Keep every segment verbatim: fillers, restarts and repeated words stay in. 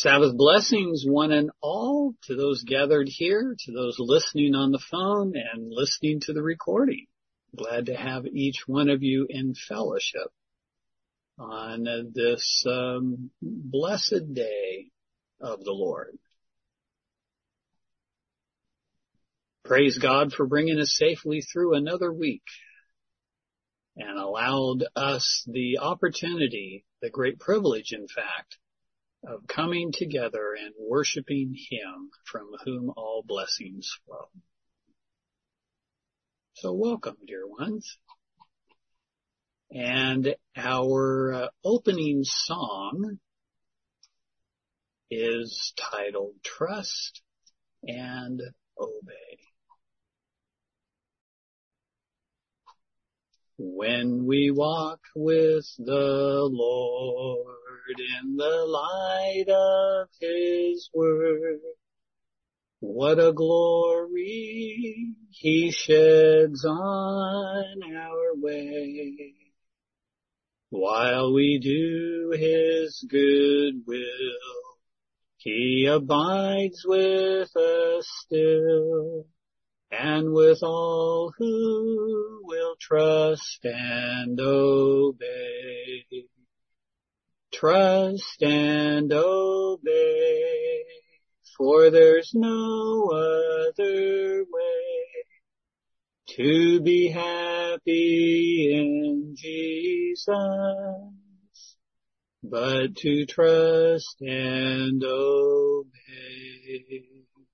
Sabbath blessings, one and all, to those gathered here, to those listening on the phone and listening to the recording. Glad to have each one of you in fellowship on this um, blessed day of the Lord. Praise God for bringing us safely through another week and allowed us the opportunity, the great privilege, in fact, of coming together and worshiping Him from whom all blessings flow. So welcome, dear ones. And our uh, opening song is titled Trust and Obey. When we walk with the Lord in the light of His word, what a glory He sheds on our way. While we do His good will, He abides with us still, and with all who will trust and obey. Trust and obey, for there's no other way to be happy in Jesus, but to trust and obey.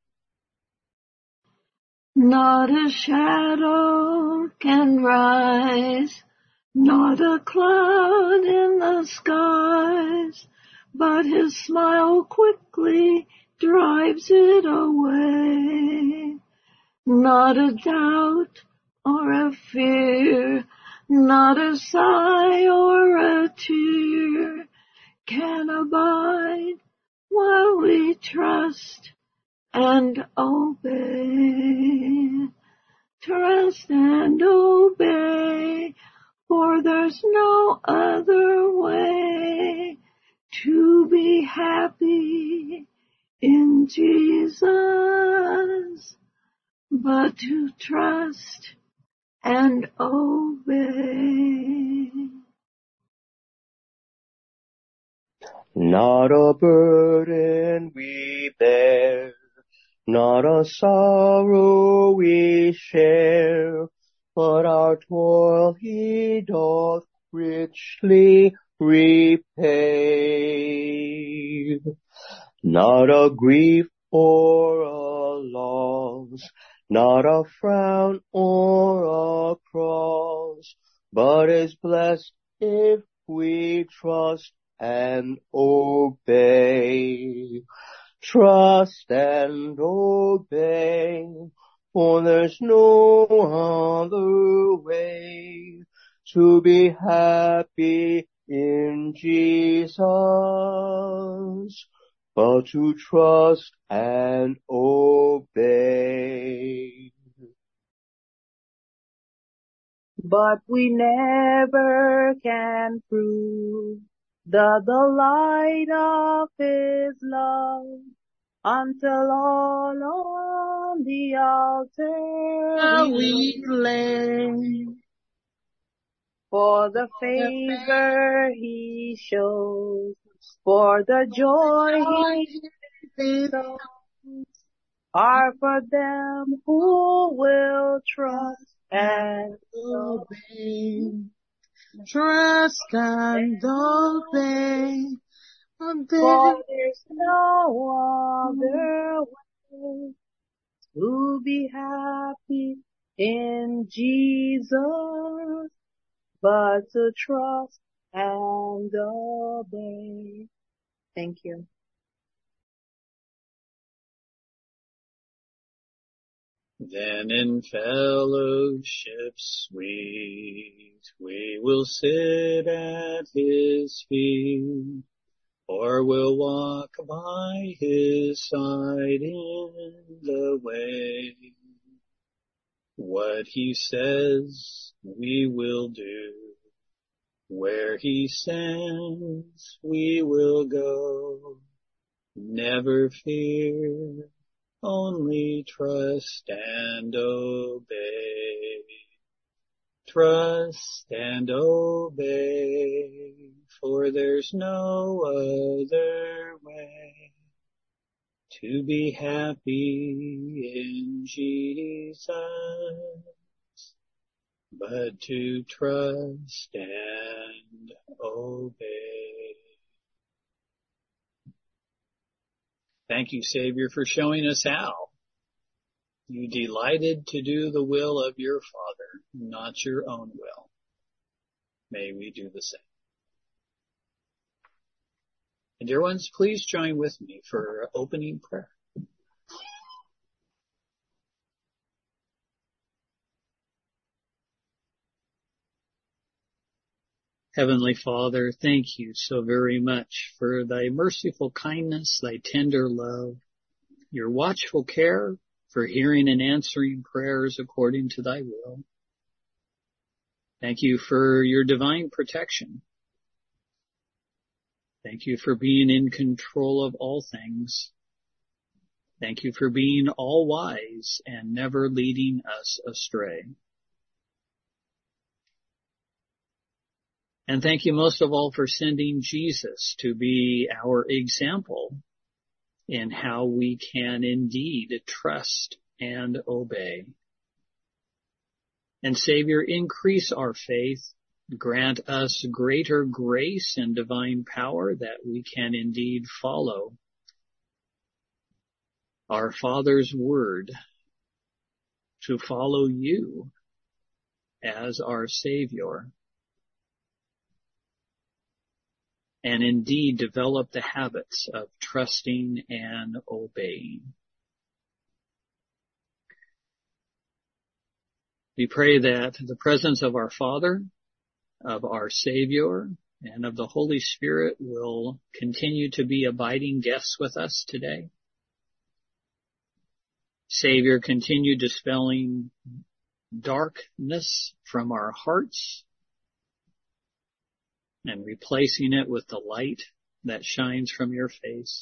Not a shadow can rise, not a cloud in the skies, but His smile quickly drives it away. Not a doubt or a fear, not a sigh or a tear can abide while we trust and obey. Trust and obey, for there's no other way to be happy in Jesus, but to trust and obey. Not a burden we bear, not a sorrow we share, but our toil He doth richly repay. Not a grief or a loss, not a frown or a cross, but is blessed if we trust and obey. Trust and obey, for there's no other way to be happy in Jesus, but to trust and obey. But we never can prove the delight of His love until all on the altar we lay. For the favor He shows, for the joy He shows, are for them who will trust and obey. Trust and obey, for there's no other way to be happy in Jesus, but to trust and obey. Thank you. Then in fellowship sweet we will sit at His feet, or will walk by His side in the way. What He says we will do, where He sends we will go. Never fear, only trust and obey. Trust and obey, for there's no other way to be happy in Jesus, but to trust and obey. Thank you, Savior, for showing us how. You delighted to do the will of your Father, not your own will. May we do the same. And dear ones, please join with me for opening prayer. Heavenly Father, thank you so very much for thy merciful kindness, thy tender love, your watchful care, for hearing and answering prayers according to thy will. Thank you for your divine protection. Thank you for being in control of all things. Thank you for being all wise and never leading us astray. And thank you most of all for sending Jesus to be our example in how we can indeed trust and obey. And Savior, increase our faith, grant us greater grace and divine power that we can indeed follow our Father's word, to follow you as our Savior, and indeed develop the habits of trusting and obeying. We pray that the presence of our Father, of our Savior, and of the Holy Spirit will continue to be abiding guests with us today. Savior, continue dispelling darkness from our hearts and replacing it with the light that shines from your face.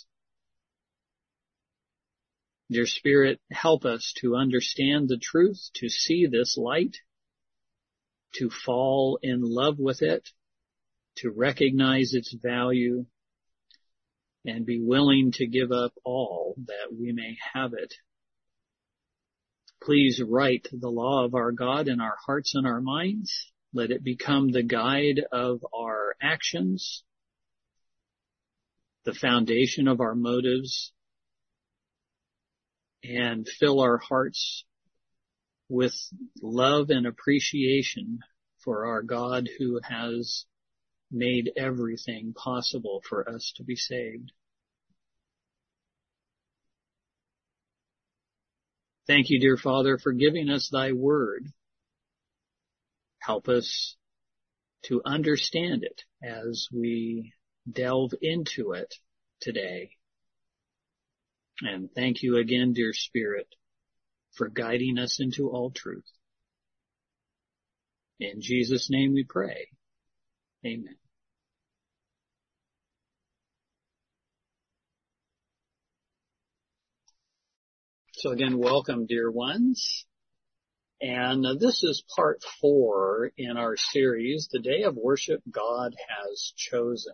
Dear Spirit, help us to understand the truth, to see this light, to fall in love with it, to recognize its value, and be willing to give up all that we may have it. Please write the law of our God in our hearts and our minds. Let it become the guide of our actions, the foundation of our motives, and fill our hearts with love and appreciation for our God who has made everything possible for us to be saved. Thank you, dear Father, for giving us thy word. Help us to understand it as we delve into it today. And thank you again, dear Spirit, for guiding us into all truth. In Jesus' name we pray. Amen. So again, welcome, dear ones. And uh, this is part four in our series, The Day of Worship God Has Chosen.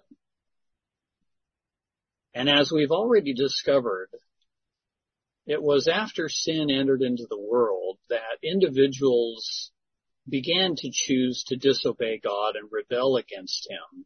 And as we've already discovered, it was after sin entered into the world that individuals began to choose to disobey God and rebel against him.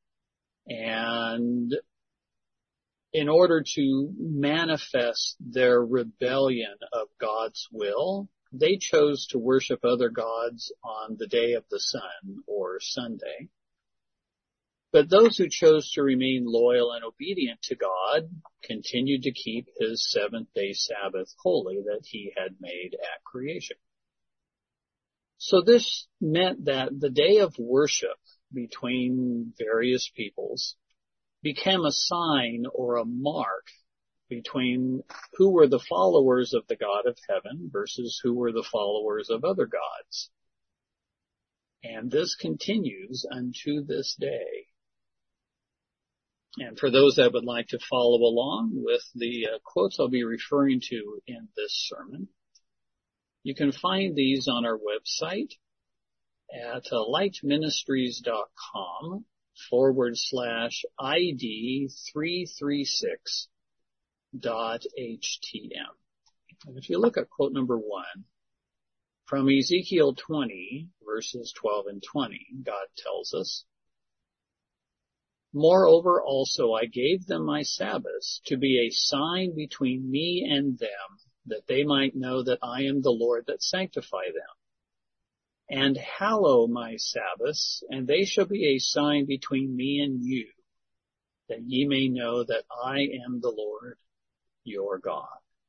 And in order to manifest their rebellion of God's will, they chose to worship other gods on the day of the sun, or Sunday. But those who chose to remain loyal and obedient to God continued to keep his seventh-day Sabbath holy that he had made at creation. So this meant that the day of worship between various peoples became a sign or a mark between who were the followers of the God of heaven versus who were the followers of other gods. And this continues unto this day. And for those that would like to follow along with the uh, quotes I'll be referring to in this sermon, you can find these on our website at uh, lightministries.com forward slash ID three thirty-six dot HTM. And if you look at quote number one, from Ezekiel twenty, verses twelve and twenty, God tells us, "Moreover also I gave them my Sabbaths to be a sign between me and them, that they might know that I am the Lord that sanctify them. And hallow my Sabbaths, and they shall be a sign between me and you, that ye may know that I am the Lord your God."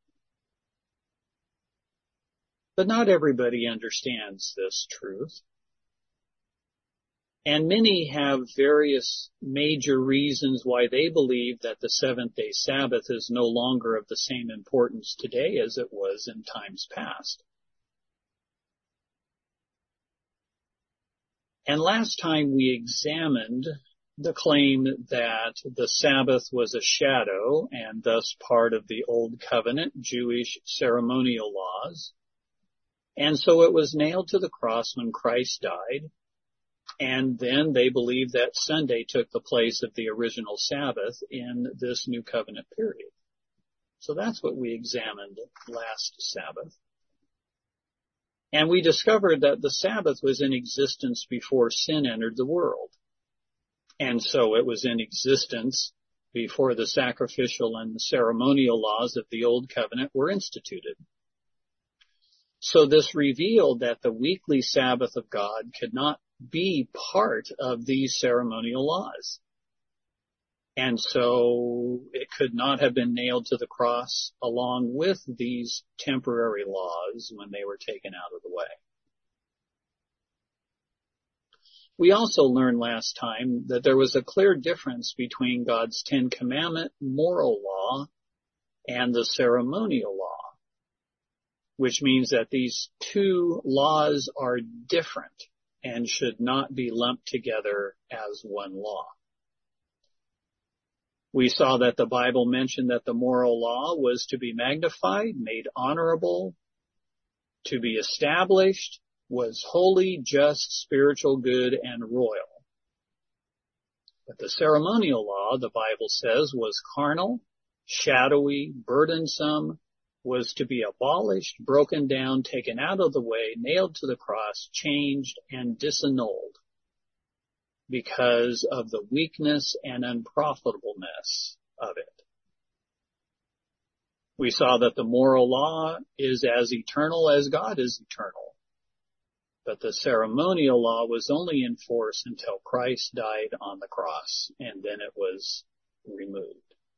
But not everybody understands this truth. And many have various major reasons why they believe that the seventh day Sabbath is no longer of the same importance today as it was in times past. And last time we examined the claim that the Sabbath was a shadow and thus part of the Old Covenant Jewish ceremonial laws. And so it was nailed to the cross when Christ died. And then they believe that Sunday took the place of the original Sabbath in this New Covenant period. So that's what we examined last Sabbath. And we discovered that the Sabbath was in existence before sin entered the world. And so it was in existence before the sacrificial and the ceremonial laws of the Old Covenant were instituted. So this revealed that the weekly Sabbath of God could not be part of these ceremonial laws. And so it could not have been nailed to the cross along with these temporary laws when they were taken out of the way. We also learned last time that there was a clear difference between God's Ten Commandment moral law and the ceremonial law, which means that these two laws are different and should not be lumped together as one law. We saw that the Bible mentioned that the moral law was to be magnified, made honorable, to be established, was holy, just, spiritual, good, and royal. But the ceremonial law, the Bible says, was carnal, shadowy, burdensome, was to be abolished, broken down, taken out of the way, nailed to the cross, changed, and disannulled because of the weakness and unprofitableness of it. We saw that the moral law is as eternal as God is eternal, but the ceremonial law was only in force until Christ died on the cross, and then it was removed.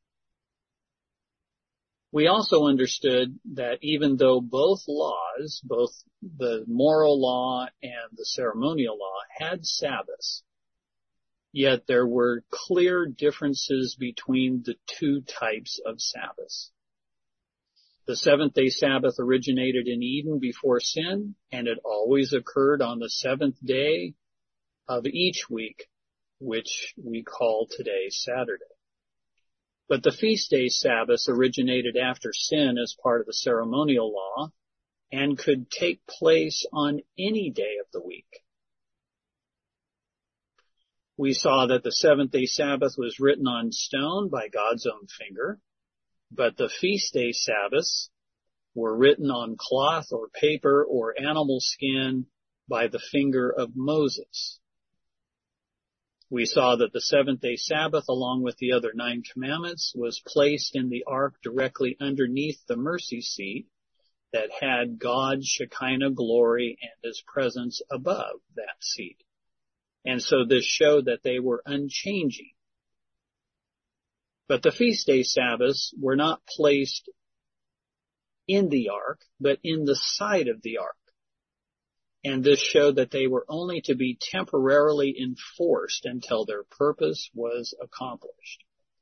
We also understood that even though both laws, both the moral law and the ceremonial law, had Sabbaths, yet there were clear differences between the two types of Sabbaths. The seventh day Sabbath originated in Eden before sin, and it always occurred on the seventh day of each week, which we call today Saturday. But the feast day Sabbaths originated after sin as part of the ceremonial law and could take place on any day of the week. We saw that the seventh day Sabbath was written on stone by God's own finger, but the feast day Sabbaths were written on cloth or paper or animal skin by the finger of Moses. We saw that the seventh day Sabbath, along with the other nine commandments, was placed in the ark directly underneath the mercy seat that had God's Shekinah glory and his presence above that seat. And so this showed that they were unchanging. But the feast day Sabbaths were not placed in the ark, but in the side of the ark. And this showed that they were only to be temporarily enforced until their purpose was accomplished.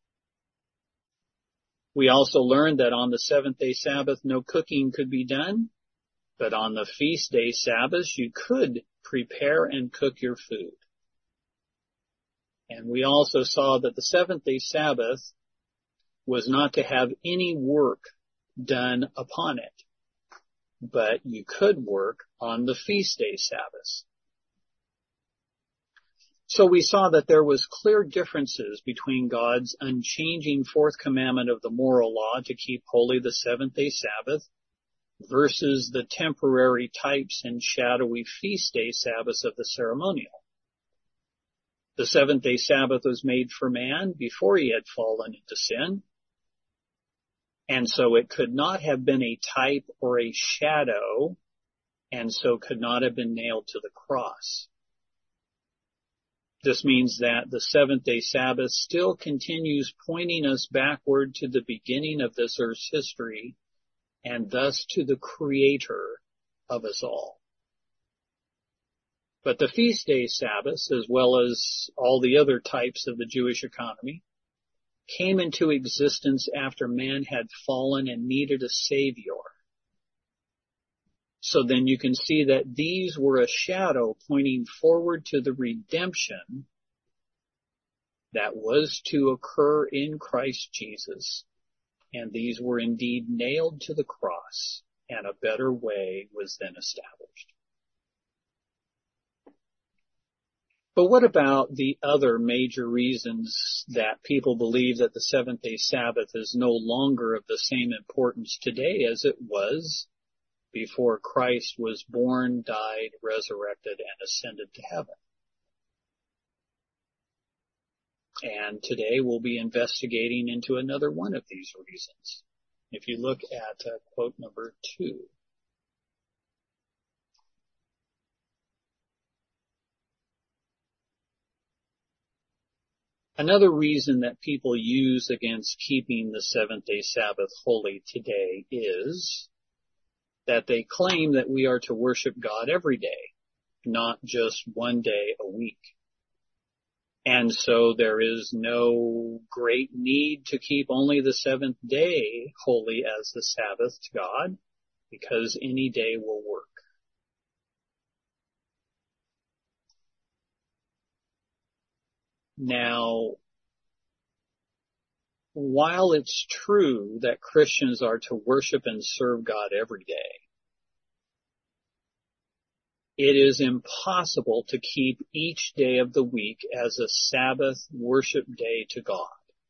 We also learned that on the seventh day Sabbath, no cooking could be done, but on the feast day Sabbaths, you could prepare and cook your food. And we also saw that the seventh day Sabbath was not to have any work done upon it, but you could work on the feast day Sabbaths. So we saw that there was clear differences between God's unchanging fourth commandment of the moral law to keep holy the seventh day Sabbath versus the temporary types and shadowy feast day Sabbaths of the ceremonial. The seventh day Sabbath was made for man before he had fallen into sin, and so it could not have been a type or a shadow, and so could not have been nailed to the cross. This means that the seventh day Sabbath still continues pointing us backward to the beginning of this earth's history, and thus to the Creator of us all. But the feast day Sabbaths, as well as all the other types of the Jewish economy, came into existence after man had fallen and needed a Savior. So then you can see that these were a shadow pointing forward to the redemption that was to occur in Christ Jesus. And these were indeed nailed to the cross, and a better way was then established. But what about the other major reasons that people believe that the seventh day Sabbath is no longer of the same importance today as it was before Christ was born, died, resurrected, and ascended to heaven? And today we'll be investigating into another one of these reasons. If you look at uh, quote number two. Another reason that people use against keeping the seventh day Sabbath holy today is that they claim that we are to worship God every day, not just one day a week. And so there is no great need to keep only the seventh day holy as the Sabbath to God, because any day will work. Now, while it's true that Christians are to worship and serve God every day, it is impossible to keep each day of the week as a Sabbath worship day to God.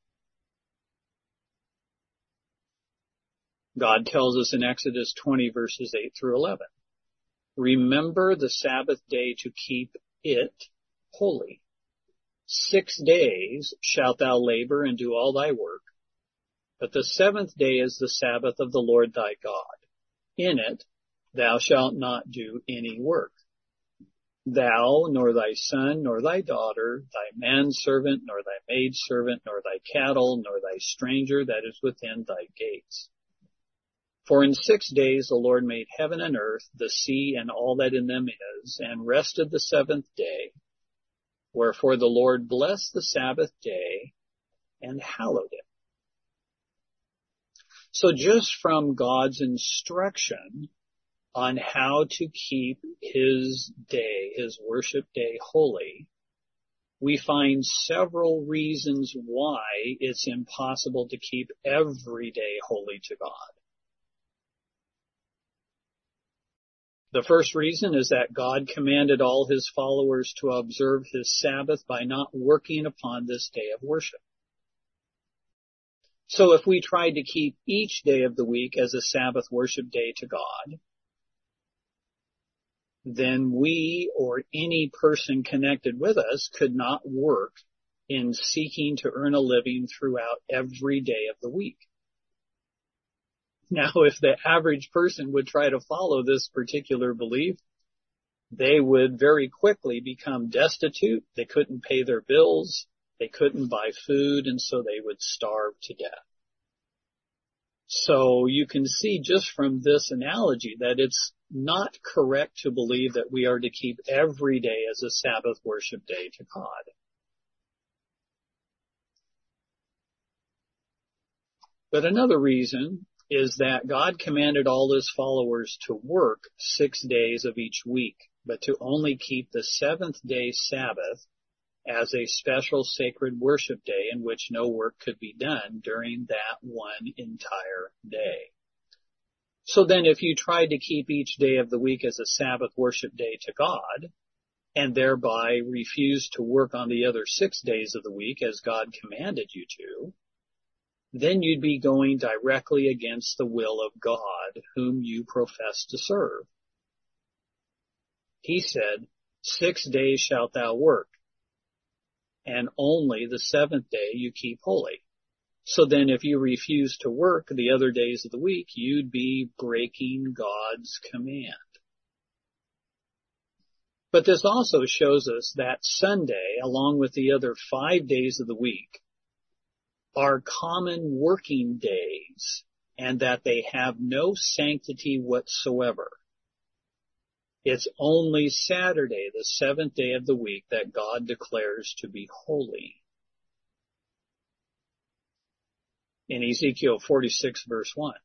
God tells us in Exodus twenty verses eight through eleven, remember the Sabbath day to keep it holy. Six days shalt thou labor and do all thy work, but the seventh day is the Sabbath of the Lord thy God. In it thou shalt not do any work. Thou, nor thy son, nor thy daughter, thy manservant, nor thy maidservant, nor thy cattle, nor thy stranger that is within thy gates. For in six days the Lord made heaven and earth, the sea, and all that in them is, and rested the seventh day. Wherefore the Lord blessed the Sabbath day and hallowed it. So just from God's instruction on how to keep his day, his worship day holy, we find several reasons why it's impossible to keep every day holy to God. The first reason is that God commanded all his followers to observe his Sabbath by not working upon this day of worship. So if we tried to keep each day of the week as a Sabbath worship day to God, then we or any person connected with us could not work in seeking to earn a living throughout every day of the week. Now, if the average person would try to follow this particular belief, they would very quickly become destitute. They couldn't pay their bills. They couldn't buy food, and so they would starve to death. So you can see just from this analogy that it's not correct to believe that we are to keep every day as a Sabbath worship day to God. But another reason is that God commanded all his followers to work six days of each week, but to only keep the seventh day Sabbath as a special sacred worship day in which no work could be done during that one entire day. So then if you tried to keep each day of the week as a Sabbath worship day to God, and thereby refused to work on the other six days of the week as God commanded you to, then you'd be going directly against the will of God, whom you profess to serve. He said, "Six days shalt thou work, and only the seventh day you keep holy." So then if you refuse to work the other days of the week, you'd be breaking God's command. But this also shows us that Sunday, along with the other five days of the week, are common working days, and that they have no sanctity whatsoever. It's only Saturday, the seventh day of the week, that God declares to be holy. In Ezekiel forty-six, verse one,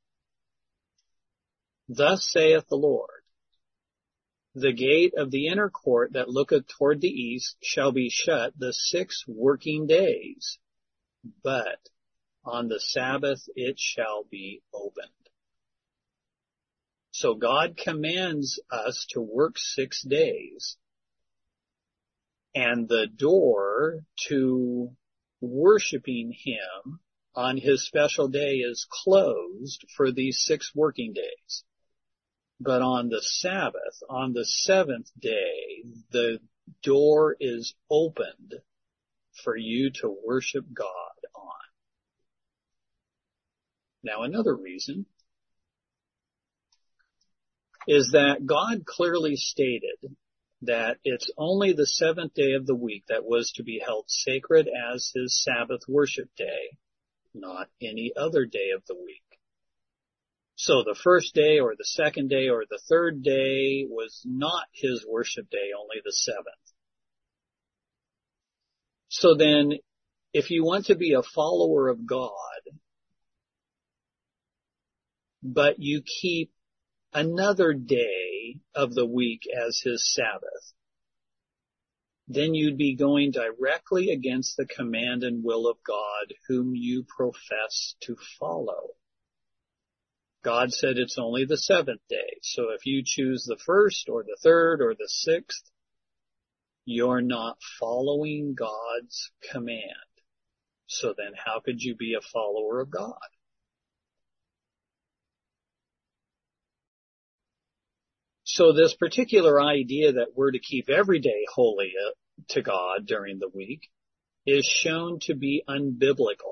"Thus saith the Lord, the gate of the inner court that looketh toward the east shall be shut the six working days, but on the Sabbath it shall be opened." So God commands us to work six days, and the door to worshiping Him on His special day is closed for these six working days. But on the Sabbath, on the seventh day, the door is opened for you to worship God on. Now, another reason is that God clearly stated that it's only the seventh day of the week that was to be held sacred as His Sabbath worship day, not any other day of the week. So the first day or the second day or the third day was not His worship day, only the seventh. So then, if you want to be a follower of God, but you keep another day of the week as His Sabbath, then you'd be going directly against the command and will of God, whom you profess to follow. God said it's only the seventh day. So if you choose the first or the third or the sixth, you're not following God's command. So then how could you be a follower of God? So this particular idea that we're to keep every day holy to God during the week is shown to be unbiblical.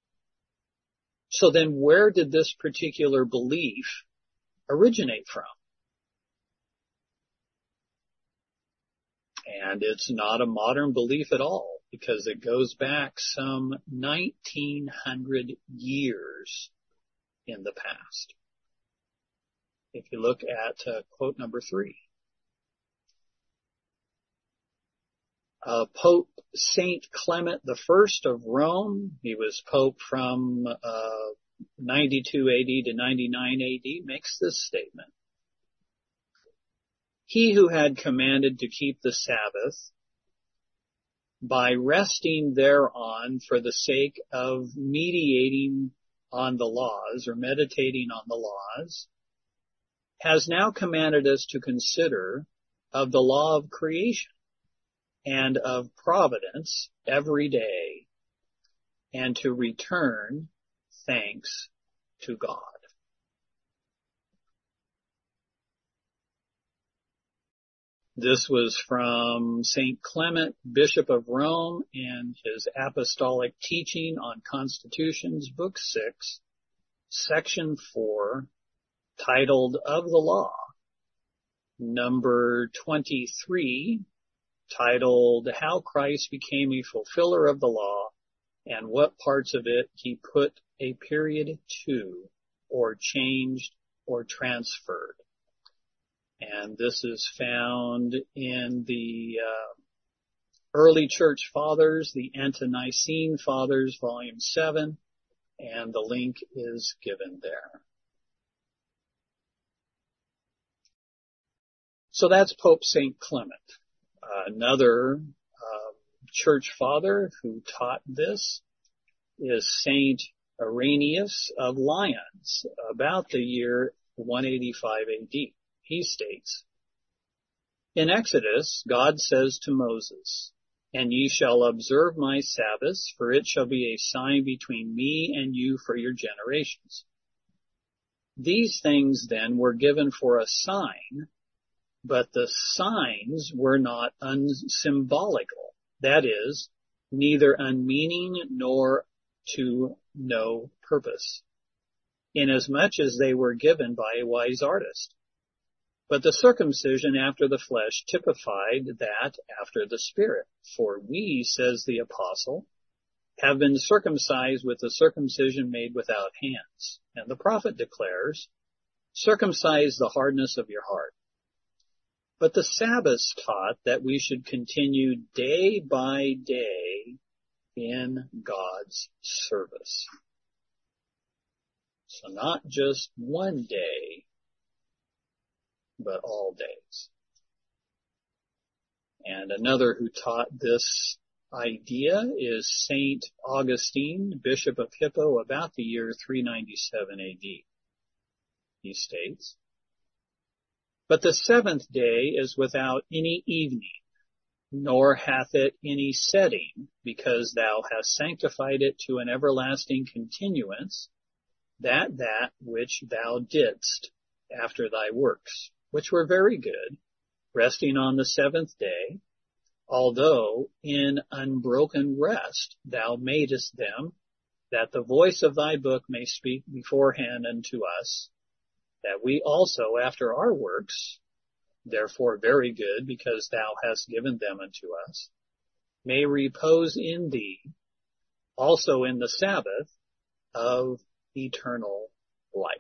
So then where did this particular belief originate from? And it's not a modern belief at all, because it goes back some nineteen hundred years in the past. If you look at uh, quote number three, uh, Pope Saint Clement the First of Rome, he was Pope from uh, ninety-two A D to ninety-nine A D, makes this statement. He who had commanded to keep the Sabbath by resting thereon for the sake of mediating on the laws or meditating on the laws, has now commanded us to consider of the law of creation and of providence every day, and to return thanks to God. This was from Saint Clement, Bishop of Rome, and his Apostolic Teaching on Constitutions, Book six, Section four, titled Of the Law, number twenty-three, titled How Christ Became a Fulfiller of the Law, and What Parts of It He Put a Period to, or Changed, or Transferred. And this is found in the uh, Early Church Fathers, the Ante-Nicene Fathers, Volume seven, and the link is given there. So that's Pope Saint Clement, uh, another uh, church father who taught this is Saint Irenaeus of Lyons, about the year one eighty-five A D. He states, "In Exodus, God says to Moses, 'And ye shall observe my Sabbaths, for it shall be a sign between me and you for your generations.' These things then were given for a sign, but the signs were not unsymbolical, that is, neither unmeaning nor to no purpose, inasmuch as they were given by a wise artist. But the circumcision after the flesh typified that after the Spirit. For we, says the apostle, have been circumcised with the circumcision made without hands. And the prophet declares, circumcise the hardness of your heart. But the Sabbaths taught that we should continue day by day in God's service. So not just one day, but all days. And another who taught this idea is Saint Augustine, Bishop of Hippo, about the year three ninety-seven A D. He states, "But the seventh day is without any evening, nor hath it any setting, because thou hast sanctified it to an everlasting continuance, that that which thou didst after thy works, which were very good, resting on the seventh day, although in unbroken rest thou madest them, that the voice of thy book may speak beforehand unto us, that we also after our works, therefore very good, because thou hast given them unto us, may repose in thee, also in the Sabbath of eternal life."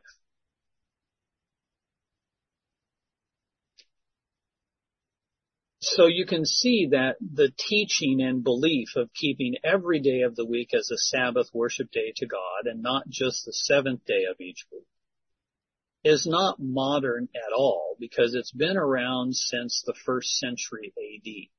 So you can see that the teaching and belief of keeping every day of the week as a Sabbath worship day to God, and not just the seventh day of each week, is not modern at all, because it's been around since the first century A D.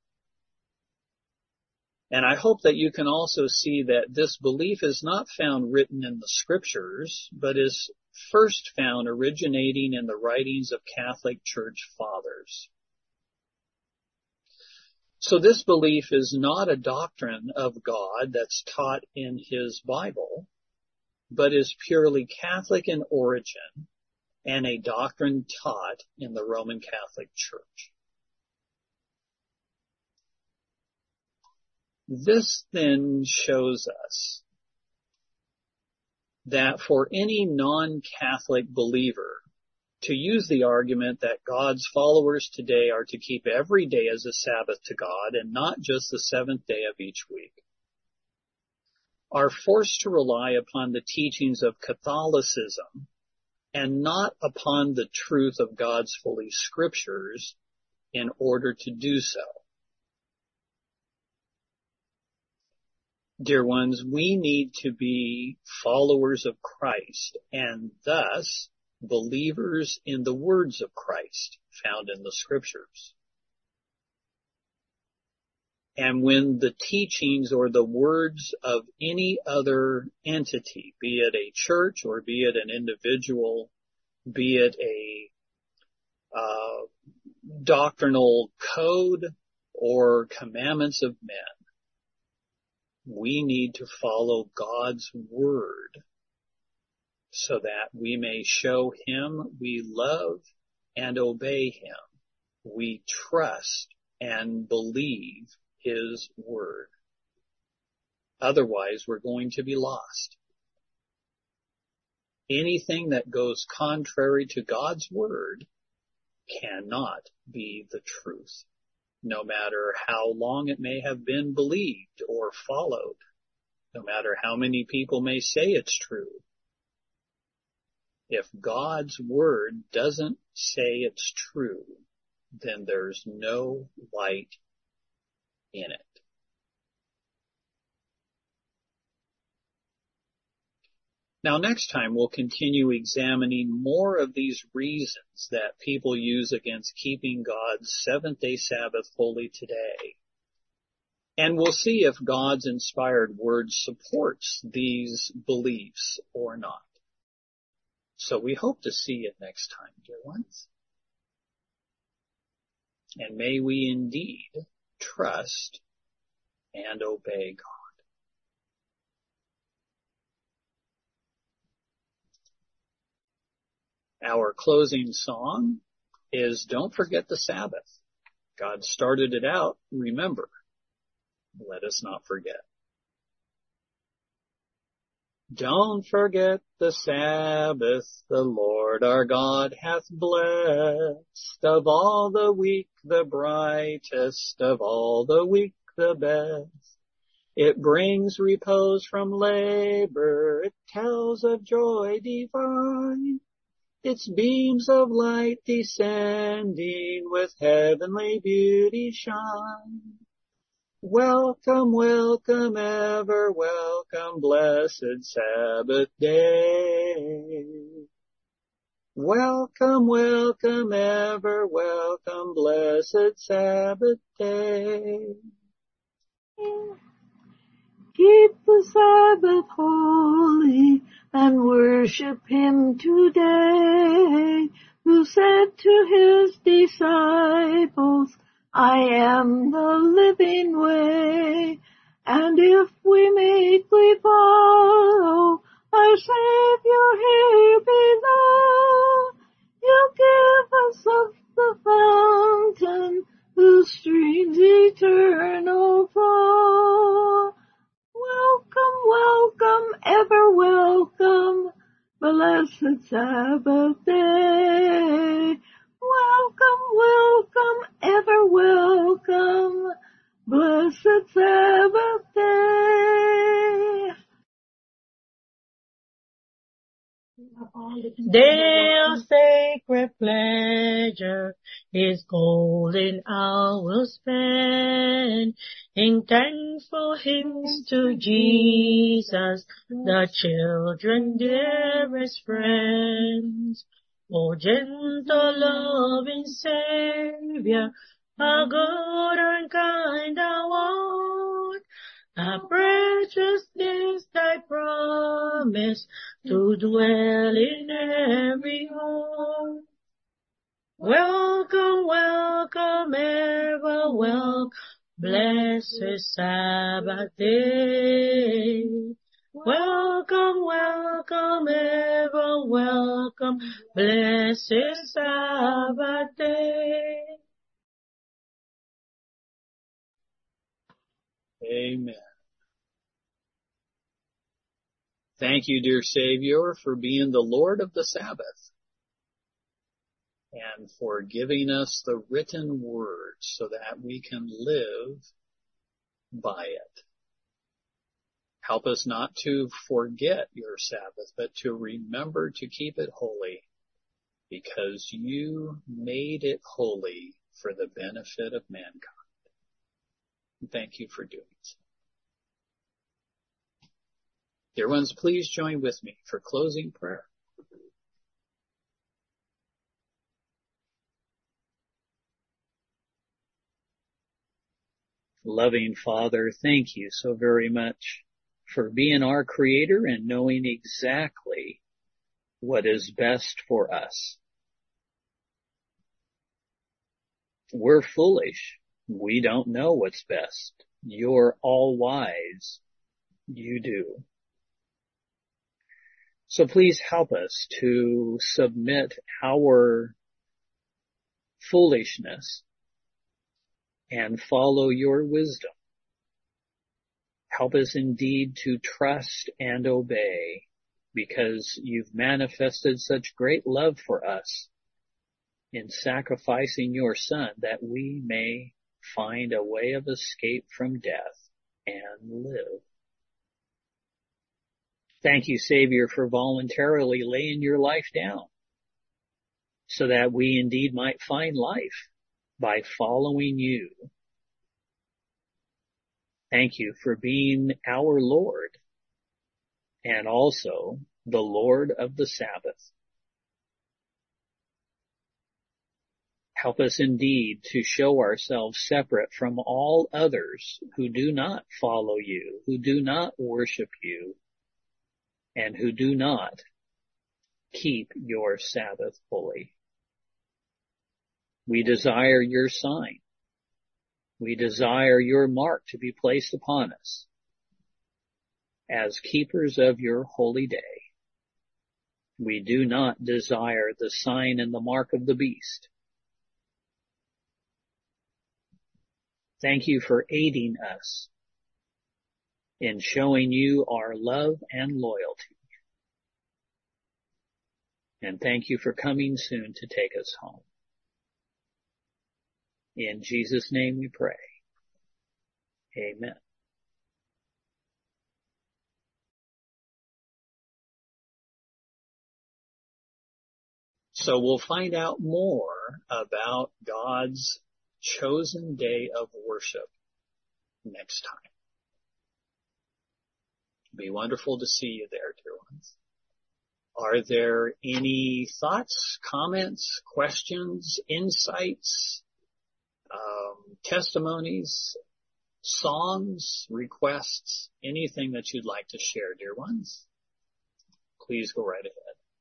And I hope that you can also see that this belief is not found written in the scriptures, but is first found originating in the writings of Catholic Church fathers. So this belief is not a doctrine of God that's taught in his Bible, but is purely Catholic in origin and a doctrine taught in the Roman Catholic Church. This then shows us that for any non-Catholic believer to use the argument that God's followers today are to keep every day as a Sabbath to God and not just the seventh day of each week, are forced to rely upon the teachings of Catholicism and not upon the truth of God's holy scriptures in order to do so. Dear ones, we need to be followers of Christ and thus believers in the words of Christ found in the scriptures. And when the teachings or the words of any other entity, be it a church or be it an individual, be it a uh, doctrinal code or commandments of men, we need to follow God's word so that we may show him we love and obey him. We trust and believe his word. Otherwise, we're going to be lost. Anything that goes contrary to God's word cannot be the truth, no matter how long it may have been believed or followed, no matter how many people may say it's true. If God's word doesn't say it's true, then there's no light in it. Now, next time we'll continue examining more of these reasons that people use against keeping God's seventh-day Sabbath holy today. And we'll see if God's inspired word supports these beliefs or not. So we hope to see you next time, dear ones. And may we indeed trust and obey God. Our closing song is Don't Forget the Sabbath. God started it out, remember, let us not forget. Don't forget the Sabbath, the Lord our God hath blessed. Of all the week the brightest, of all the week the best. It brings repose from labor, it tells of joy divine. Its beams of light descending with heavenly beauty shine. Welcome, welcome, ever welcome, blessed Sabbath day. Welcome, welcome, ever welcome, blessed Sabbath day. Keep the Sabbath holy and worship Him today, who said to His disciples, I am the living way. And if we meekly follow our Savior here below, He'll give us of the fountain whose streams eternal flow. Welcome, welcome, ever welcome, blessed Sabbath day. Welcome, welcome, ever welcome, blessed Sabbath day. Day of sacred pleasure, His golden hour spent in thankful hymns to Jesus, the children dearest friends. O gentle loving Savior, how good and kind thou art. How precious is thy promise to dwell in every home. Welcome, welcome, ever welcome, blessed Sabbath day. Welcome, welcome, ever welcome, blessed Sabbath day. Amen. Thank you, dear Savior, for being the Lord of the Sabbath and for giving us the written word so that we can live by it. Help us not to forget your Sabbath, but to remember to keep it holy, because you made it holy for the benefit of mankind. Thank you for doing so. Dear ones, please join with me for closing prayer. Loving Father, thank you so very much for being our Creator and knowing exactly what is best for us. We're foolish. We don't know what's best. You're all wise. You do. So please help us to submit our foolishness and follow your wisdom. Help us indeed to trust and obey, because you've manifested such great love for us in sacrificing your Son that we may find a way of escape from death and live. Thank you, Savior, for voluntarily laying your life down so that we indeed might find life by following you. Thank you for being our Lord and also the Lord of the Sabbath. Help us indeed to show ourselves separate from all others who do not follow you, who do not worship you, and who do not keep your Sabbath holy. We desire your sign. We desire your mark to be placed upon us as keepers of your holy day. We do not desire the sign and the mark of the beast. Thank you for aiding us in showing you our love and loyalty. And thank you for coming soon to take us home. In Jesus' name we pray. Amen. So we'll find out more about God's chosen day of worship next time. It'll be wonderful to see you there, dear ones. Are there any thoughts, comments, questions, insights, um, testimonies, songs, requests, anything that you'd like to share, dear ones? Please go right ahead.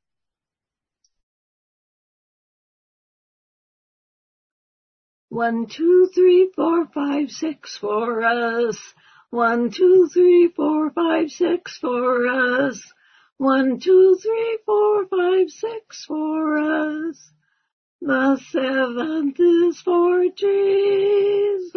One, two, three, four, five, six for us. One, two, three, four, five, six for us. One, two, three, four, five, six for us. The seventh is for Jesus.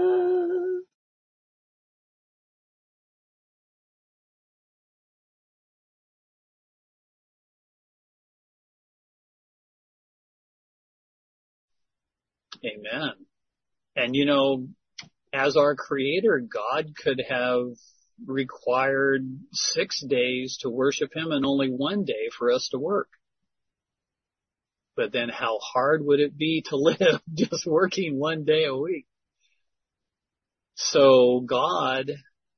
Amen. And you know, as our Creator, God could have required six days to worship Him and only one day for us to work. But then how hard would it be to live just working one day a week? So God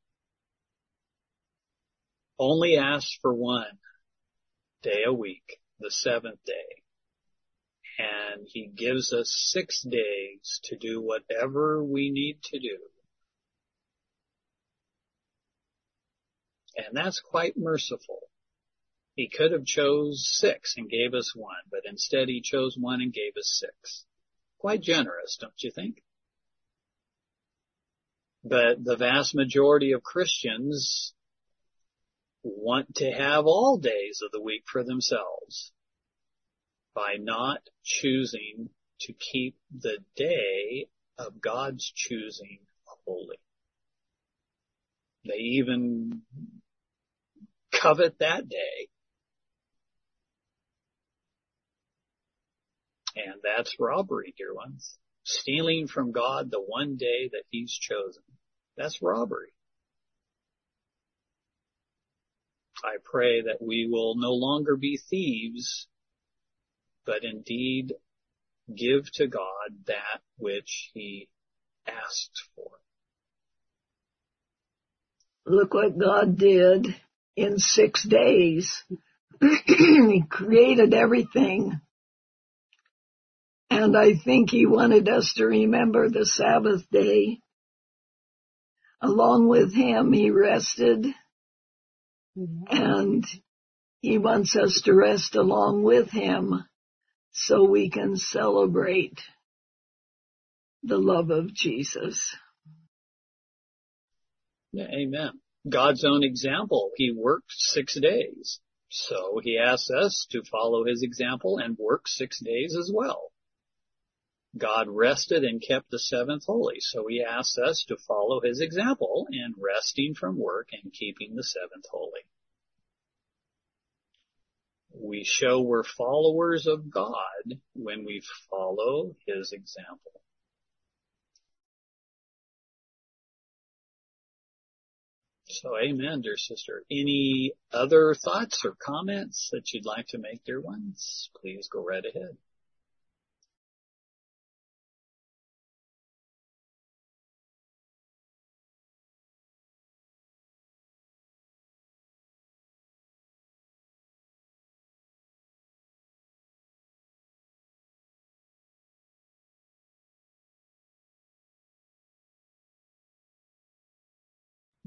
only asked for one day a week, the seventh day. And He gives us six days to do whatever we need to do. And that's quite merciful. He could have chose six and gave us one, but instead He chose one and gave us six. Quite generous, don't you think? But the vast majority of Christians want to have all days of the week for themselves by not choosing to keep the day of God's choosing holy. They even covet that day. And that's robbery, dear ones. Stealing from God the one day that He's chosen. That's robbery. I pray that we will no longer be thieves, but indeed give to God that which He asked for. Look what God did in six days. He created everything. And I think He wanted us to remember the Sabbath day. Along with Him, He rested. And He wants us to rest along with Him so we can celebrate the love of Jesus. Yeah, amen. God's own example, He worked six days. So He asks us to follow His example and work six days as well. God rested and kept the seventh holy. So He asks us to follow His example in resting from work and keeping the seventh holy. We show we're followers of God when we follow His example. So amen, dear sister. Any other thoughts or comments that you'd like to make, dear ones? Please go right ahead.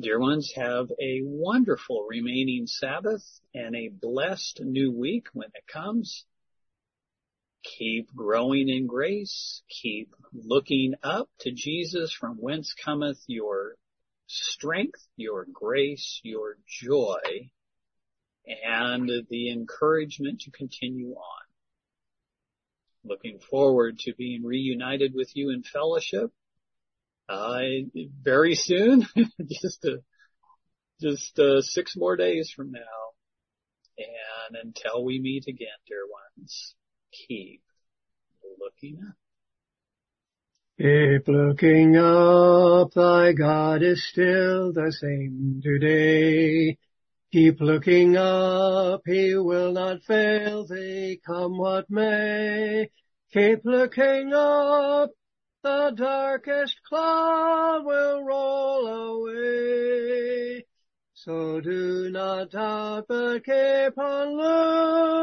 Dear ones, have a wonderful remaining Sabbath and a blessed new week when it comes. Keep growing in grace. Keep looking up to Jesus, from whence cometh your strength, your grace, your joy, and the encouragement to continue on. Looking forward to being reunited with you in fellowship uh, very soon, just uh, just uh, six more days from now. And until we meet again, dear ones, keep looking up. Keep looking up, thy God is still the same today. Keep looking up, he will not fail thee, come what may. Keep looking up, the darkest cloud will roll away. So do not doubt, but keep on looking.